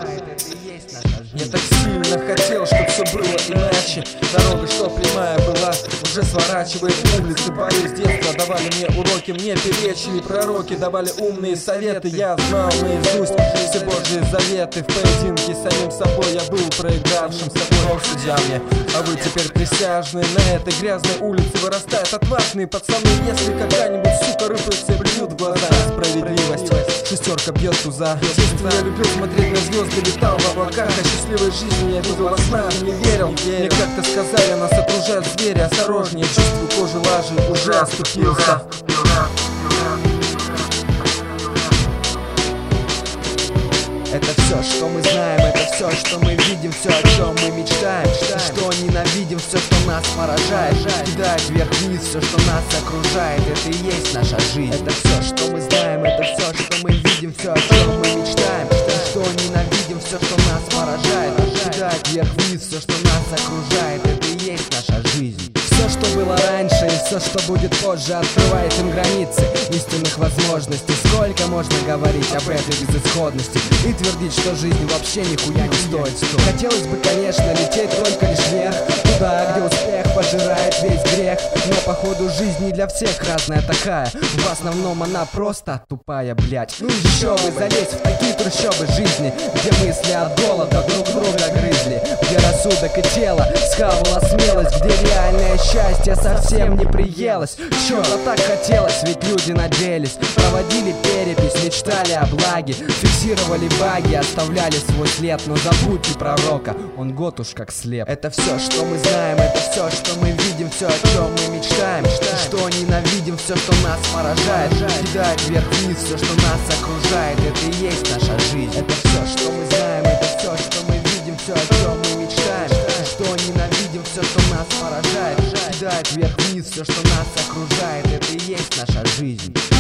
Я так сильно хотел, чтоб все было иначе. Дорога, что прямая была, уже сворачивает улицы. Боюсь, с детства давали мне уроки, мне перечили пророки, давали умные советы. Я знал наизусть все Божьи заветы. В поединке с самим собой я был проигравшим собой. Судья мне, а вы теперь присяжные. На этой грязной улице вырастают отважные пацаны. Если когда-нибудь, сука, рыпают, все блюют в глаза. Справедливость, шестерка бьет туза. Честно, я любил смотреть на звезды, летал в облаках. О счастливой жизни я видел во снах, не верил. Мне как-то сказали, нас окружают звери. Осторожнее, чувствую кожу лажи, уже оступился. Это все, что мы знаем, это все, что мы видим, все, о чем мы мечтаем, что ненавидим, все, что нас поражает, кидает вверх-вниз все, что нас окружает, это и есть наша жизнь. Это все, что мы знаем, это все, что мы видим, все, о чем мы мечтаем, что ненавидим, все, что нас поражает, кидает вверх-вниз все, что нас окружает, это и есть наша жизнь. Все, что было раньше и все, что будет позже, открывает им границы истинных возможностей. Сколько можно говорить об этой безысходности и твердить, что жизнь вообще нихуя не стоит. Хотелось бы, конечно, лететь только лишь вверх, туда, где успех пожирает весь грех. Но походу жизнь не для всех разная такая. В основном она просто тупая, блять. Ну еще бы залезть в такие трущобы жизни, где мысли от голода друг друга грызли, где рассудок и тело схавала смелость, где реальное счастье совсем не приелось. Чё-то так хотелось, ведь люди надеялись, проводили перепись, мечтали о благе, фиксировали баги, оставляли свой след. Но забудьте пророка, он год уж как слеп. Это все, что мы знаем, это все, что мы видим, все, о чем мы мечтаем, что ненавидим, все, что нас поражает, кидает вверх-вниз все, что нас окружает, это и есть наша жизнь. Это все, что мы знаем, это все, что мы видим, все, о чем мы мечтаем, что ненавидим, все, что нас поражает, кидает вверх-вниз все, что нас окружает, это и есть наша жизнь.